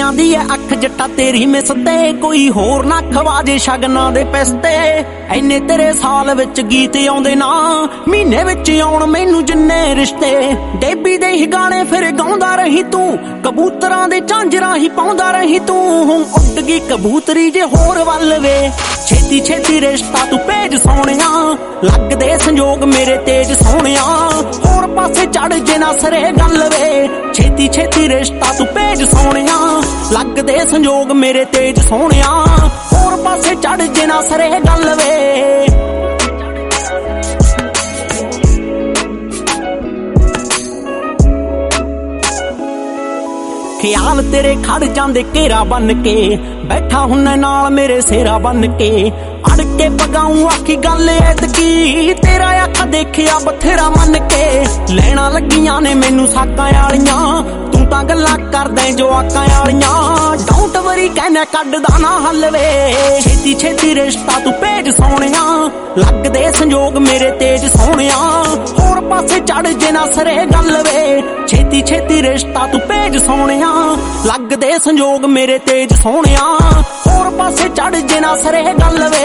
ਜਾਂਦੀ ਐ ਅੱਖ ਜੱਟਾ ਤੇਰੀ ਮਿਸਤੇ, ਕੋਈ ਹੋਰ ਨਾ ਖਵਾਜੇ ਸ਼ਗਨਾਂ ਦੇ ਪਿਸਤੇ। ਐਨੇ ਤੇਰੇ ਸਾਲ ਵਿੱਚ ਗੀਤ ਆਉਂਦੇ ਨਾ, ਮਹੀਨੇ ਵਿੱਚ ਆਉਣ ਮੈਨੂੰ ਜਿੰਨੇ ਰਿਸ਼ਤੇ। ਡੇਬੀ ਦੇ ਹੀ ਗਾਣੇ ਫਿਰ ਗਾਉਂਦਾ ਰਹੀ ਤੂੰ, ਕਬੂਤਰਾਂ ਦੇ ਝਾਂਜਰਾਂ ਹੀ ਪਾਉਂਦਾ ਰਹੀ ਤੂੰ। ਹੁਣ ਉੱਡ ਗਈ ਕਬੂਤਰੀ ਜੇ ਹੋਰ ਵੱਲ ਵੇ, ਛੇਤੀ ਛੇਤੀ ਰਿਸ਼ਤਾ ਤੂੰ ਭੇਜ ਸੋਹਣਿਆ। ਲੱਗਦੇ ਸੰਜੋਗ ਮੇਰੇ ਤੇਜ ਸੋਹਣਿਆ, ਹੋਰ ਪਾਸੇ ਚੜ ਜੇ ਨਾ ਸਰੇ ਗੱਲ ਵੇ। ਛੇਤੀ ਛੇਤੀ ਰਿਸ਼ਤਾ ਤੂੰ ਭੇਜ ਸੋਹਣਿਆ, ਲੱਗਦੇ ਸੰਜੋਗ ਮੇਰੇ ਤੇਜ ਸੋਹਣਿਆ, ਹੋਰ ਪਾਸੇ ਚੜ ਜੇ ਨਾ ਸਰੇ ਗੱਲ ਵੇ। ਖਿਆਲ ਤੇਰੇ ਖੜ ਜਾਂਦੇ ਘੇਰਾ ਬੰਨ ਕੇ, ਬੈਠਾ ਹੁੰਨਾ ਨਾਲ ਮੇਰੇ ਸੇਰਾ ਬੰਨ ਕੇ। ਅੜ ਕੇ ਪਗਾਉਂ ਆਖੀ ਗੱਲ ਐਤਕੀ, ਤੇਰਾ ਅੱਖ ਦੇਖਿਆ ਬਥੇਰਾ ਮੰਨ ਕੇ। ਲੈਣਾ ਲੱਗੀਆਂ ਨੇ ਮੈਨੂੰ ਸਾਕਾਂ ਵਾਲੀਆਂ, ਤੂੰ ਤਾਂ ਗੱਲਾਂ ਕਰਦਾ ਜੋ ਆਕਾਂ ਵਾਲੀਆਂ। ਡੋਂਟ ਵਰੀ ਕਹਿਣਾ ਕੱਢਦਾ ਨਾ ਹੱਲ ਵੇ, ਛੇਤੀ ਛੇਤੀ ਰਿਸ਼ਤਾ ਤੂੰ ਭੇਜ ਸੋਹਣਿਆ। ਲੱਗਦੇ ਸੰਜੋਗ ਮੇਰੇ ਤੇਜ ਸੋਹਣਿਆ, ਹੋਰ ਪਾਸੇ ਚੜ ਜੇ ਨਾ ਸਰੇ ਗੱਲ ਵੇ। ਛੇਤੀ ਛੇਤੀ ਰਿਸ਼ਤਾ ਤੂੰ ਭੇਜ ਸੋਹਣਿਆ, ਲੱਗਦੇ ਸੰਜੋਗ ਮੇਰੇ ਤੇਜ ਸੋਹਣਿਆ, ਹੋਰ ਪਾਸੇ ਚੜ ਜੇ ਨਾ ਸਰੇ ਗੱਲ ਵੇ।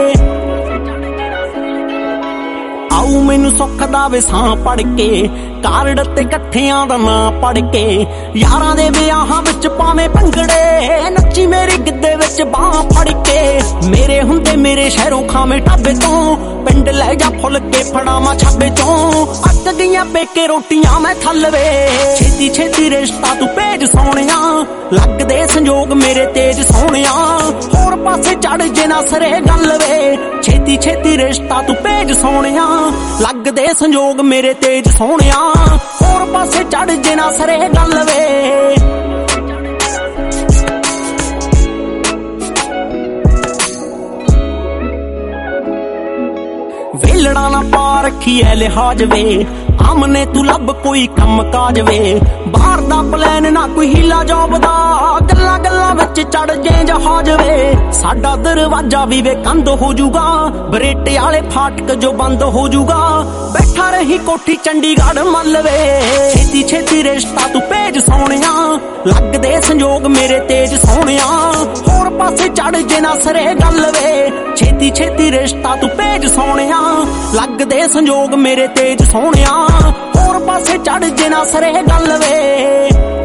ਆਉ ਮੈਨੂੰ ਸੁੱਖ ਦਾ ਵੇ ਸਾਹ ਪੜ ਕੇ, ਕਾਰਡ ਤੇ ਇਕੱਠਿਆਂ ਦਾ ਨਾਂ ਪੜ ਕੇ। ਯਾਰਾਂ ਦੇ ਵਿਆਹਾਂ ਵਿੱਚ ਪਾਵੇਂ ਭੰਗੜੇ, ਨੱਚੀ ਮੇਰੀ ਗਿੱਧੇ ਵਿੱਚ ਬਾਹ ਫੜ ਕੇ। ਮੇਰੇ ਹੁੰਦੇ ਮੇਰੇ ਸ਼ਹਿਰੋਂ ਖਾਵੇਂ ਢਾਬੇ ਤੋਂ, ਪਿੰਡ ਲੈ ਜਾ ਫੁੱਲ ਕੇ ਫੜਾਵਾਂ ਛਾਬੇ ਚੋਂ। ਅੱਕ ਗਈਆਂ ਪੇਕੇ ਰੋਟੀਆਂ ਮੈਂ ਥੱਲ ਵੇ, ਛੇਤੀ ਛੇਤੀ ਰਿਸ਼ਤਾ ਤੂੰ ਭੇਜ ਸੋਹਣਿਆ। ਲੱਗਦੇ ਸੰਜੋਗ ਮੇਰੇ ਤੇਜ ਸੋਹਣਿਆ, ਹੋਰ ਪਾਸੇ ਚੜ ਜੇ ਨਾ ਸਰੇ ਗੱਲ ਵੇ। ਛੇਤੀ ਛੇਤੀ ਰਿਸ਼ਤਾ ਤੂੰ ਭੇਜ ਸੋਹਣਿਆ, ਲੱਗਦੇ ਸੰਜੋਗ ਮੇਰੇ ਤੇਜ ਸੋਹਣਿਆ, ਹੋਰ ਪਾਸੇ ਚੜ ਜੇ ਨਾ ਸਰੇ ਗੱਲ ਵੇ। ਵੇਲੜਾ ਨਾ ਪਾ ਰੱਖੀ ਐ ਲਿਹਾਜ ਵੇ, ਆਮਨੇ ਤੂੰ ਲੱਭ ਕੋਈ ਕੰਮ ਕਾਜ ਵੇ। ਬਾਹਰ ਦਾ ਪਲਾਨ ਨਾ ਕੋਈ ਹੀਲਾ ਜੋਬ ਦਾ, ਗੱਲਾਂ ਗੱਲਾਂ ਵਿੱਚ ਚੜ ਜੇ ਜਹਾਜ਼ ਵੇ। ਸਾਡਾ ਦਰਵਾਜ਼ਾ ਵੀ ਵੇ ਕੰਧ ਹੋ ਜੂਗਾ, ਬਰੇਟੇ ਵਾਲੇ ਫਾਟਕ ਜੋ ਬੰਦ ਹੋ ਜੂਗਾ। ਬੈਠਾ ਰਹੀ ਕੋਠੀ ਚੰਡੀਗੜ੍ਹ ਮੱਲ ਵੇ, ਛੇਤੀ ਛੇਤੀ ਰਿਸ਼ਤਾ ਤੂੰ ਭੇਜ ਸੋਹਣਿਆ। ਲੱਗਦੇ ਸੰਜੋਗ ਮੇਰੇ ਤੇਜ ਸੋਹਣਿਆ, ਹੋਰ ਪਾਸੇ ਚੜ ਜੇ ਨਾ ਸਰੇ ਗੱਲ ਵੇ। ਛੇਤੀ ਛੇਤੀ ਰਿਸ਼ਤਾ ਤੂੰ ਭੇਜ ਸੋਹਣਿਆ, ਲੱਗਦੇ ਸੰਜੋਗ ਮੇਰੇ ਤੇਜ ਸੋਹਣਿਆ, ਹੋਰ ਪਾਸੇ ਚੜ ਜੇ ਨਾ ਸਰੇ ਗੱਲ ਵੇ।